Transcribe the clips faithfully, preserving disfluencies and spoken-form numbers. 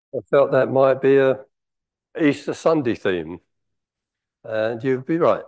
I felt that might be a Easter Sunday theme, and you'd be right.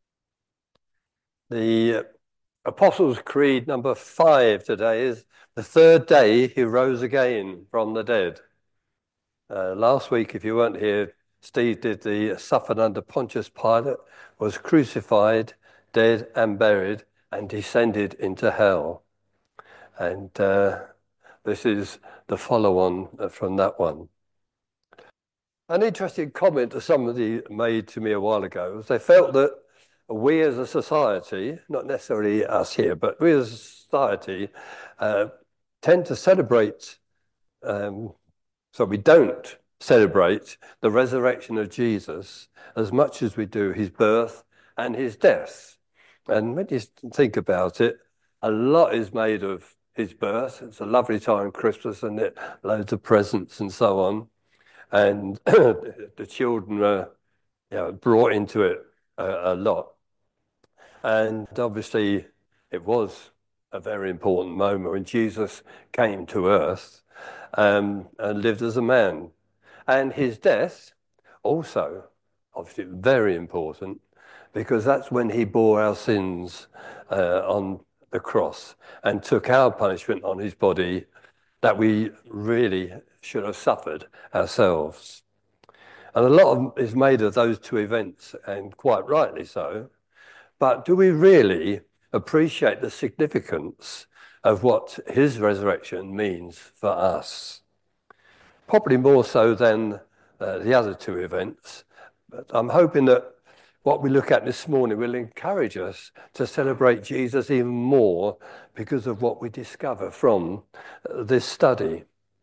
The Apostles' Creed number five today is the third day he rose again from the dead. Uh, last week, if you weren't here, Steve did the suffered under Pontius Pilate, was crucified, dead, and buried, and descended into hell. And uh, this is the follow on from that one. An interesting comment that somebody made to me a while ago was they felt that we as a society, not necessarily us here, but we as a society, uh, tend to celebrate, um, so we don't celebrate the resurrection of Jesus as much as we do his birth and his death. And when you think about it, a lot is made of his birth. It's a lovely time, Christmas, and it loads of presents and so on, and the children were, you know, brought into it a, a lot. And obviously, it was a very important moment when Jesus came to earth um, and lived as a man. And his death also, obviously, very important because that's when he bore our sins uh, on the cross and took our punishment on his body that we really should have suffered ourselves. And a lot of is made of those two events, and quite rightly so. But do we really appreciate the significance of what his resurrection means for us? Probably more so than uh, the other two events. But I'm hoping that what we look at this morning will encourage us to celebrate Jesus even more because of what we discover from uh, this study.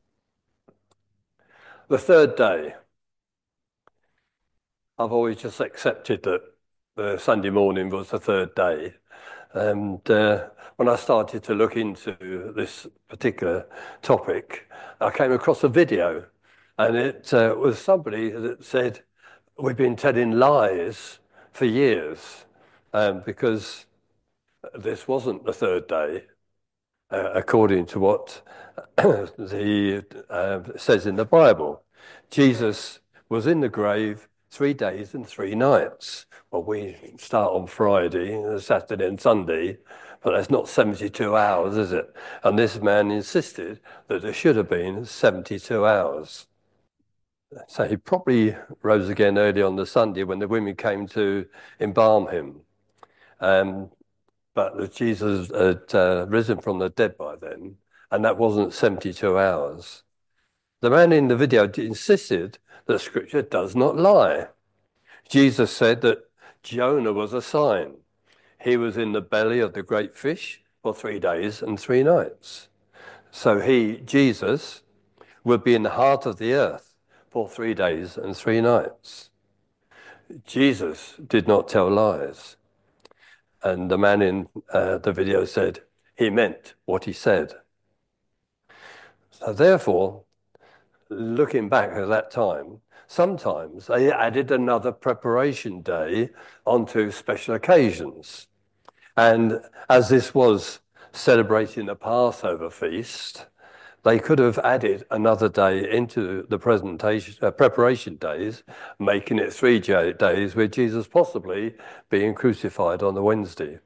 The third day, I've always just accepted that the Sunday morning was the third day. And uh, when I started to look into this particular topic, I came across a video, and it uh, was somebody that said, we've been telling lies for years um, because this wasn't the third day, uh, according to what the uh, says in the Bible. Jesus was in the grave three days and three nights. Well, we start on Friday, Saturday and Sunday, but that's not seventy-two hours, is it? And this man insisted that there should have been seventy-two hours. So he probably rose again early on the Sunday when the women came to embalm him. Um, but Jesus had uh, risen from the dead by then, and that wasn't seventy-two hours. The man in the video insisted that Scripture does not lie. Jesus said that Jonah was a sign. He was in the belly of the great fish for three days and three nights. So he, Jesus, would be in the heart of the earth for three days and three nights. Jesus did not tell lies. And the man in uh, the video said he meant what he said. So therefore, looking back at that time, sometimes they added another preparation day onto special occasions. And as this was celebrating the Passover feast, they could have added another day into the presentation, uh, preparation days, making it three days with Jesus possibly being crucified on the Wednesday.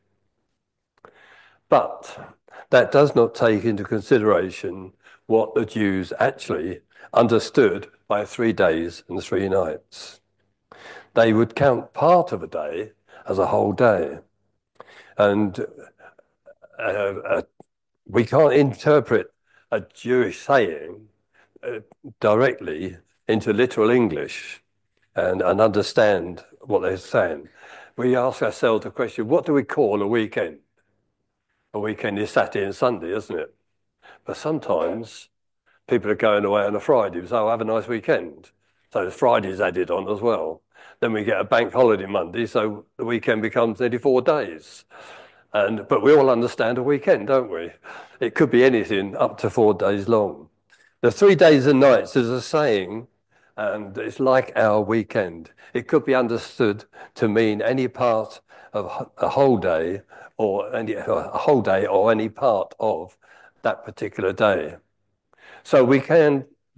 But that does not take into consideration what the Jews actually understood by three days and three nights. They would count part of a day as a whole day. And uh, uh, we can't interpret a Jewish saying uh, directly into literal English and, and understand what they're saying. We ask ourselves the question, what do we call a weekend? A weekend is Saturday and Sunday, isn't it? But sometimes people are going away on a Friday, so oh, have a nice weekend. So Friday's added on as well. Then we get a bank holiday Monday, so the weekend becomes nearly four days. And but we all understand a weekend, don't we? It could be anything up to four days long. The three days and nights is a saying, and it's like our weekend. It could be understood to mean any part of a whole day or any a whole day or any part of that particular day. So we can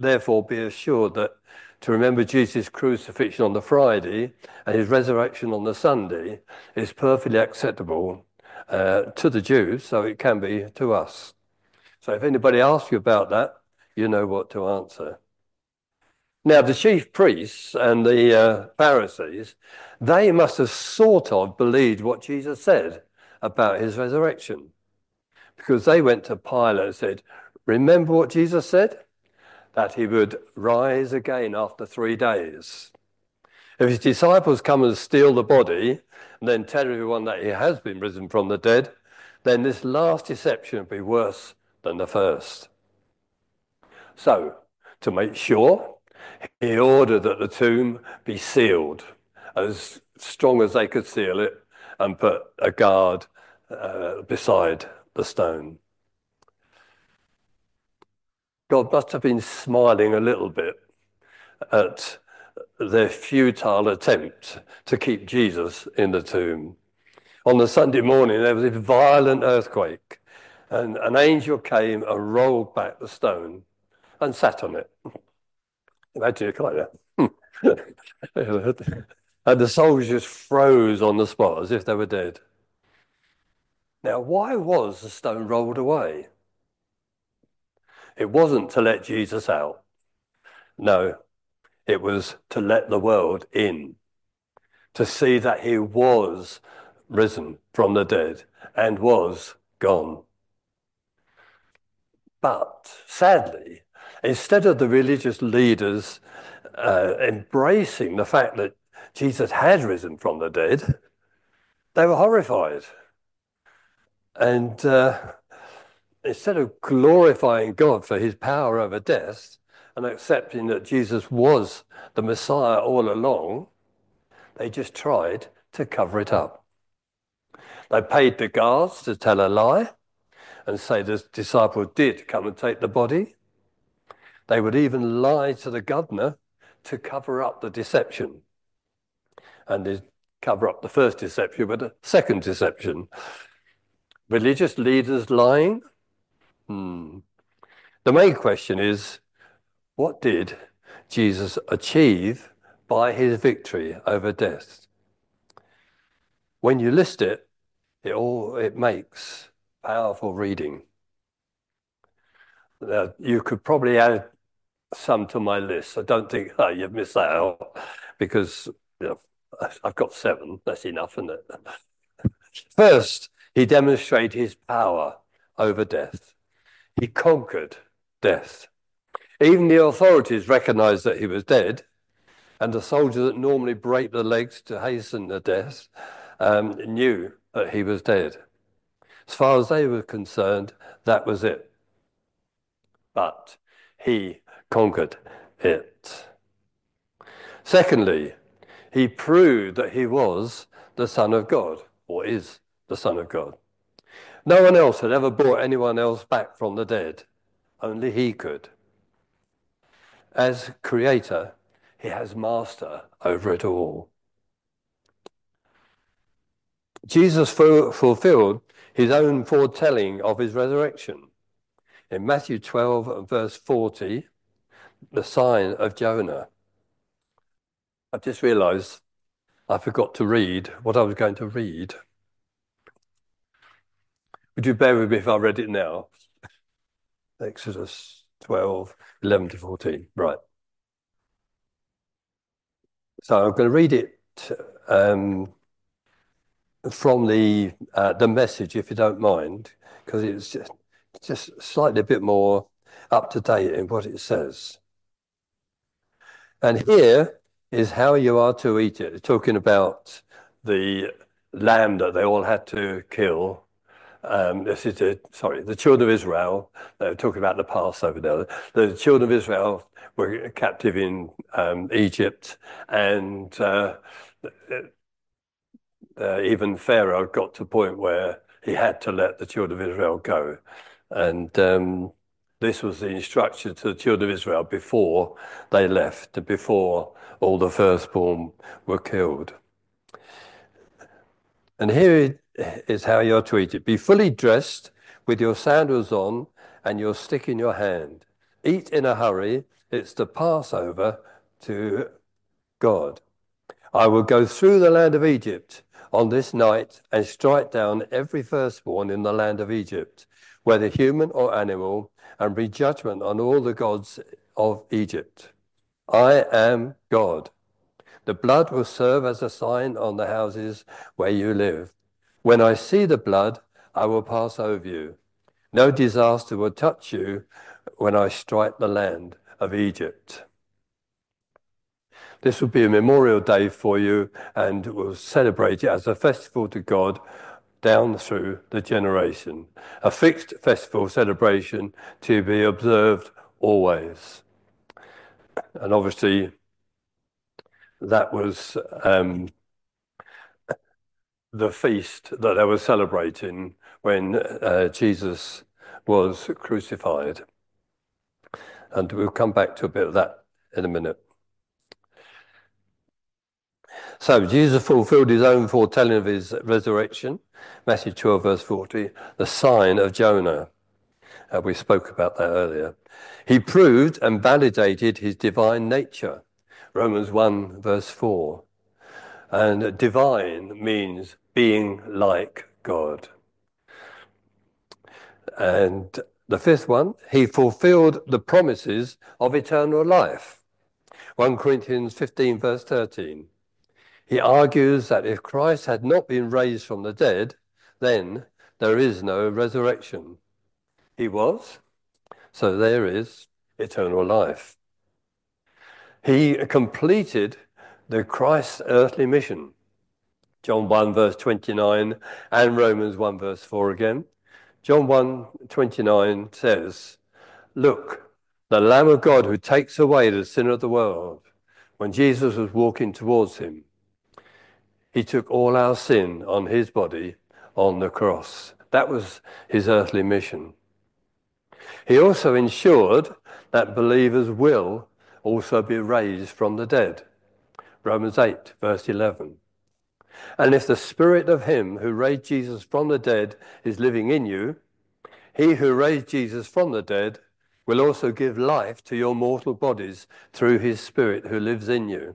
therefore be assured that to remember Jesus' crucifixion on the Friday and his resurrection on the Sunday is perfectly acceptable uh, to the Jews, so it can be to us. So if anybody asks you about that, you know what to answer. Now, the chief priests and the uh, Pharisees, they must have sort of believed what Jesus said about his resurrection, because they went to Pilate and said, remember what Jesus said? That he would rise again after three days. If his disciples come and steal the body and then tell everyone that he has been risen from the dead, then this last deception will be worse than the first. So, to make sure, he ordered that the tomb be sealed as strong as they could seal it and put a guard uh, beside the stone. God must have been smiling a little bit at their futile attempt to keep Jesus in the tomb. On the Sunday morning, there was a violent earthquake, and an angel came and rolled back the stone and sat on it. Imagine it like that. And the soldiers froze on the spot as if they were dead. Now, why was the stone rolled away? It wasn't to let Jesus out. No, it was to let the world in, to see that he was risen from the dead and was gone. But sadly, instead of the religious leaders uh, embracing the fact that Jesus had risen from the dead, they were horrified. And uh, instead of glorifying God for his power over death and accepting that Jesus was the Messiah all along, they just tried to cover it up. They paid the guards to tell a lie and say the disciples did come and take the body. They would even lie to the governor to cover up the deception. And they cover up the first deception with a second deception. Religious leaders lying? Hmm. The main question is, what did Jesus achieve by his victory over death? When you list it, it all it makes powerful reading. Now, you could probably add some to my list. I don't think oh, you've missed that out because you know, I've got seven. That's enough, isn't it? First, he demonstrated his power over death. He conquered death. Even the authorities recognized that he was dead, and the soldiers that normally break the legs to hasten the death um, knew that he was dead. As far as they were concerned, that was it. But he conquered it. Secondly, he proved that he was the Son of God, or is the Son of God. No one else had ever brought anyone else back from the dead. Only he could. As creator, he has master over it all. Jesus fulfilled his own foretelling of his resurrection. In Matthew twelve and verse forty, the sign of Jonah. I've just realized I forgot to read what I was going to read. Would you bear with me if I read it now? Exodus twelve, eleven to fourteen. Right. So I'm going to read it um, from the uh, the message, if you don't mind, because it's just, just slightly a bit more up to date in what it says. And here is how you are to eat it. It's talking about the lamb that they all had to kill. Um, this is the, sorry, the children of Israel. They're talking about the Passover now. The children of Israel were captive in um, Egypt, and uh, uh, even Pharaoh got to a point where he had to let the children of Israel go. And um, this was the instruction to the children of Israel before they left, before all the firstborn were killed. And here is how you're to eat it. Be fully dressed with your sandals on and your stick in your hand. Eat in a hurry It's the Passover to God. I will go through the land of Egypt on this night and strike down every firstborn in the land of Egypt, whether human or animal, and bring judgment on all the gods of Egypt. I am God. The blood will serve as a sign on the houses where you live. When I see the blood, I will pass over you. No disaster will touch you when I strike the land of Egypt. This will be a memorial day for you, and we'll celebrate it as a festival to God down through the generation. A fixed festival celebration to be observed always. And obviously, that was um, the feast that they were celebrating when uh, Jesus was crucified. And we'll come back to a bit of that in a minute. So Jesus fulfilled his own foretelling of his resurrection. Matthew twelve, verse forty, the sign of Jonah. Uh, we spoke about that earlier. He proved and validated his divine nature. Romans one, verse four. And divine means being like God. And the fifth one, he fulfilled the promises of eternal life. First Corinthians fifteen, verse thirteen. He argues that if Christ had not been raised from the dead, then there is no resurrection. He was, so there is eternal life. He completed the Christ's earthly mission. John one, verse twenty-nine, and Romans one, verse four again. John one, twenty-nine says, look, the Lamb of God who takes away the sin of the world. When Jesus was walking towards him, he took all our sin on his body on the cross. That was his earthly mission. He also ensured that believers will also be raised from the dead. Romans eight, verse eleven. And if the spirit of him who raised Jesus from the dead is living in you, he who raised Jesus from the dead will also give life to your mortal bodies through his spirit who lives in you.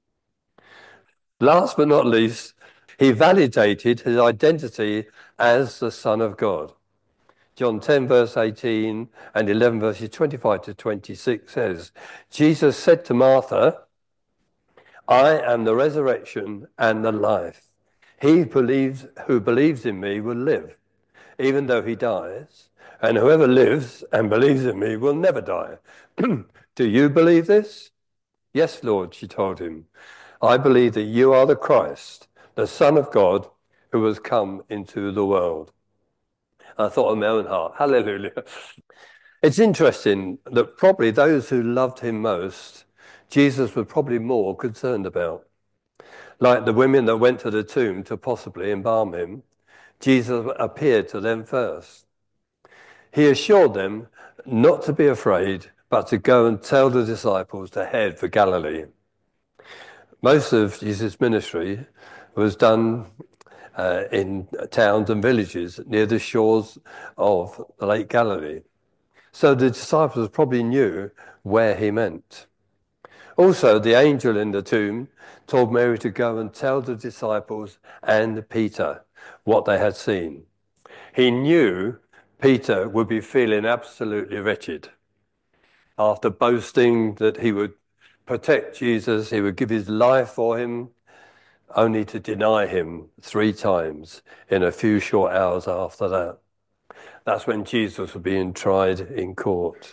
Last but not least, he validated his identity as the Son of God. John ten, verse eighteen and eleven, verses twenty-five to twenty-six says, Jesus said to Martha, I am the resurrection and the life. He believes, who believes in me will live, even though he dies, and whoever lives and believes in me will never die. Do you believe this? Yes, Lord, she told him. I believe that you are the Christ, the Son of God, who has come into the world. I thought in my own heart, hallelujah. It's interesting that probably those who loved him most, Jesus was probably more concerned about. Like the women that went to the tomb to possibly embalm him, Jesus appeared to them first. He assured them not to be afraid, but to go and tell the disciples to head for Galilee. Most of Jesus' ministry was done uh, in towns and villages near the shores of the Lake Galilee. So the disciples probably knew where he meant. Also, the angel in the tomb told Mary to go and tell the disciples and Peter what they had seen. He knew Peter would be feeling absolutely wretched after boasting that he would protect Jesus, he would give his life for him, only to deny him three times in a few short hours after that. That's when Jesus was being tried in court.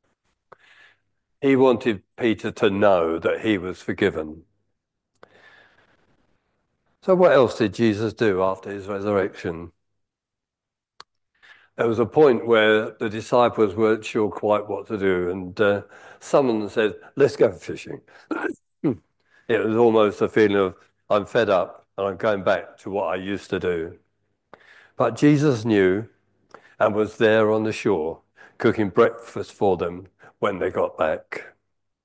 He wanted Peter to know that he was forgiven. So what else did Jesus do after his resurrection? There was a point where the disciples weren't sure quite what to do, and uh, someone said, let's go fishing. It was almost a feeling of, I'm fed up and I'm going back to what I used to do. But Jesus knew and was there on the shore, cooking breakfast for them when they got back.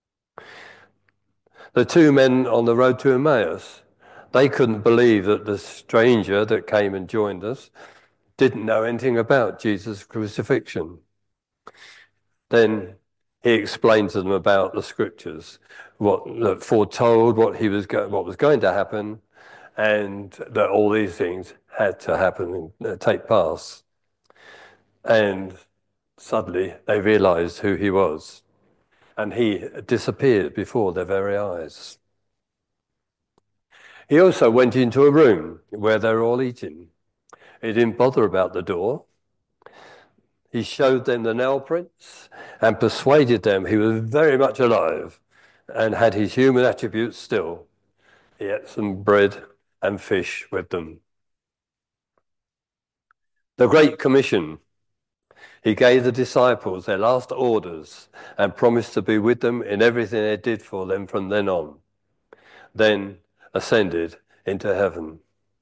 The two men on the road to Emmaus, they couldn't believe that the stranger that came and joined us didn't know anything about Jesus' crucifixion. Then He explained to them about the scriptures, what that foretold what he was go- what was going to happen, and that all these things had to happen and uh, take place. And suddenly they realized who he was, and he disappeared before their very eyes. He also went into a room where they were all eating. He didn't bother about the door. He showed them the nail prints and persuaded them he was very much alive and had his human attributes still. He ate some bread and fish with them. The Great Commission. He gave the disciples their last orders and promised to be with them in everything they did for them from then on. Then ascended into heaven.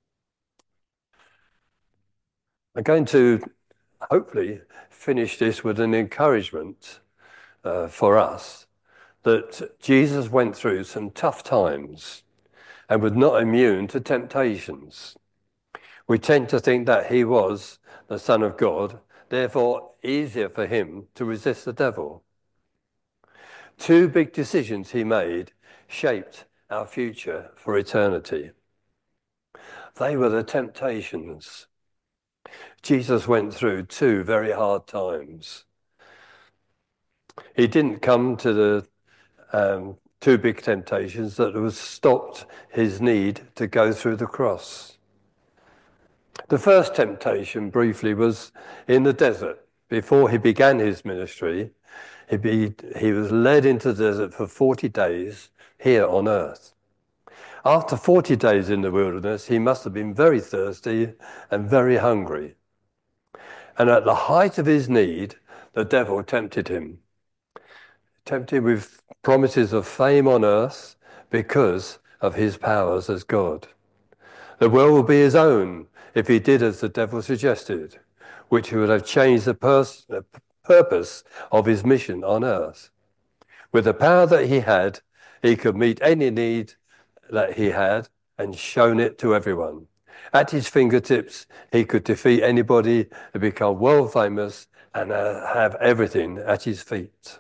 I'm going to hopefully finish this with an encouragement uh, for us that Jesus went through some tough times and was not immune to temptations. We tend to think that he was the Son of God, therefore easier for him to resist the devil. Two big decisions he made shaped our future for eternity. They were the temptations. Jesus went through two very hard times. He didn't come to the um, two big temptations that was stopped his need to go through the cross. The first temptation, briefly, was in the desert. Before he began his ministry, he, be, he was led into the desert for forty days here on earth. After forty days in the wilderness, he must have been very thirsty and very hungry. And at the height of his need, the devil tempted him. Tempted with promises of fame on earth because of his powers as God. The world will be his own if he did as the devil suggested, which would have changed the, pers- the purpose of his mission on earth. With the power that he had, he could meet any need that he had and shown it to everyone. At his fingertips, he could defeat anybody and become world famous and uh, have everything at his feet.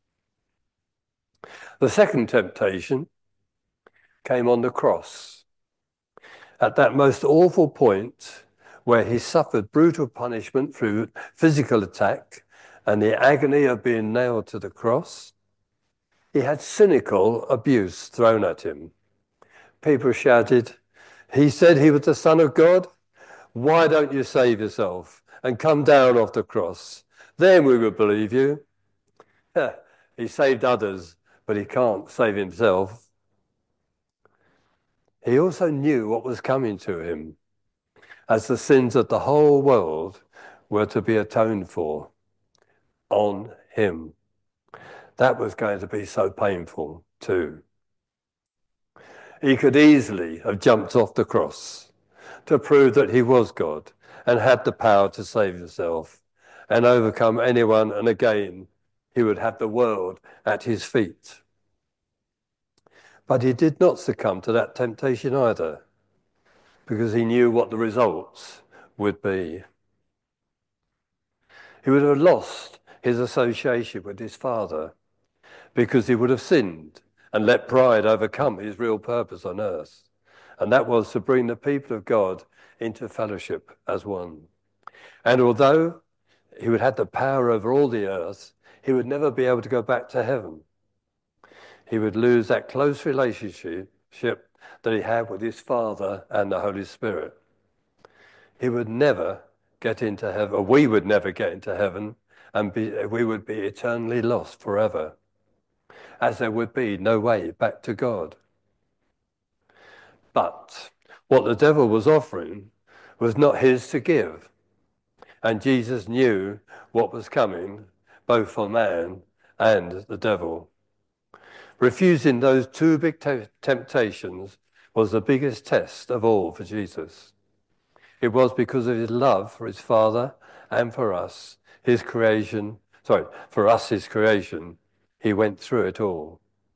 The second temptation came on the cross. At that most awful point where he suffered brutal punishment through physical attack and the agony of being nailed to the cross, he had cynical abuse thrown at him. People shouted, "He said he was the Son of God. Why don't you save yourself and come down off the cross? Then we will believe you." He saved others, but he can't save himself. He also knew what was coming to him, as the sins of the whole world were to be atoned for on him. That was going to be so painful too. He could easily have jumped off the cross to prove that he was God and had the power to save himself and overcome anyone, and again he would have the world at his feet. But he did not succumb to that temptation either, because he knew what the results would be. He would have lost his association with his Father because he would have sinned and let pride overcome his real purpose on earth. And that was to bring the people of God into fellowship as one. And although he would have the power over all the earth, he would never be able to go back to heaven. He would lose that close relationship that he had with his Father and the Holy Spirit. He would never get into heaven, or we would never get into heaven, and be, we would be eternally lost forever, as there would be no way back to God. But what the devil was offering was not his to give. And Jesus knew what was coming, both for man and the devil. Refusing those two big te- temptations was the biggest test of all for Jesus. It was because of his love for his Father and for us, his creation, sorry, for us, his creation. He went through it all.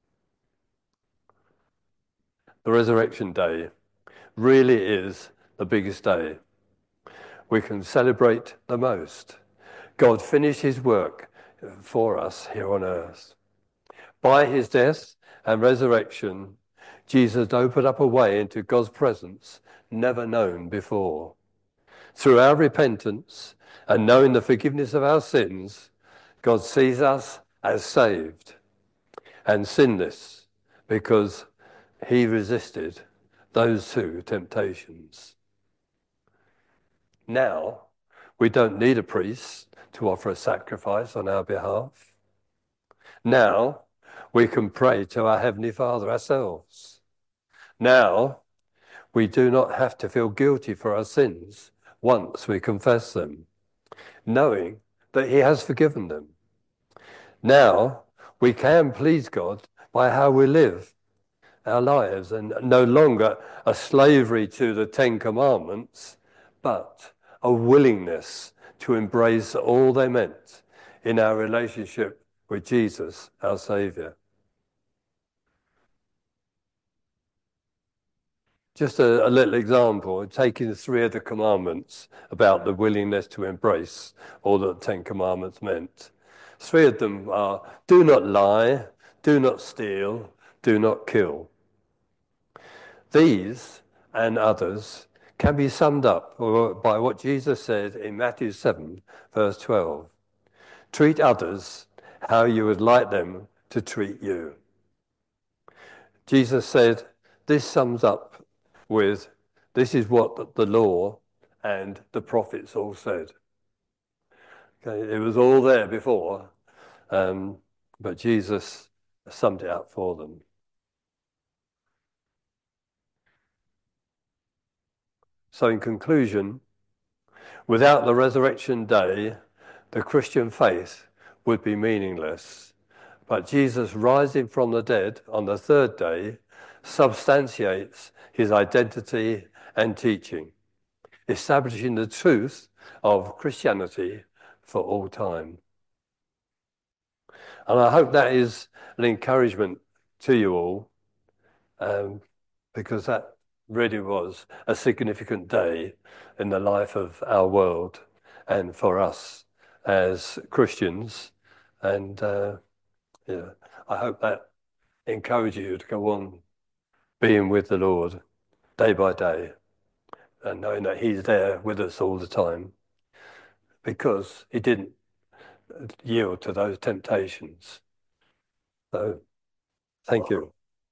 The resurrection day really is the biggest day. We can celebrate the most. God finished his work for us here on earth. By his death and resurrection, Jesus opened up a way into God's presence never known before. Through our repentance and knowing the forgiveness of our sins, God sees us as saved and sinless because he resisted those two temptations. Now, we don't need a priest to offer a sacrifice on our behalf. Now, we can pray to our Heavenly Father ourselves. Now, we do not have to feel guilty for our sins once we confess them, knowing that he has forgiven them. Now, we can please God by how we live our lives, and no longer a slavery to the Ten Commandments, but a willingness to embrace all they meant in our relationship with Jesus, our Saviour. Just a, a little example, taking three of the commandments about the willingness to embrace all that the Ten Commandments meant. Three of them are, do not lie, do not steal, do not kill. These and others can be summed up by what Jesus said in Matthew seven, verse twelve. Treat others how you would like them to treat you. Jesus said, this sums up with, this is what the law and the prophets all said. Okay, it was all there before, um, but Jesus summed it up for them. So in conclusion, without the resurrection day, the Christian faith would be meaningless. But Jesus rising from the dead on the third day substantiates his identity and teaching, establishing the truth of Christianity for all time. And I hope that is an encouragement to you all, um, because that really was a significant day in the life of our world and for us as Christians. And uh, yeah, I hope that encourages you to go on being with the Lord day by day and knowing that he's there with us all the time, because he didn't yield to those temptations. So thank you.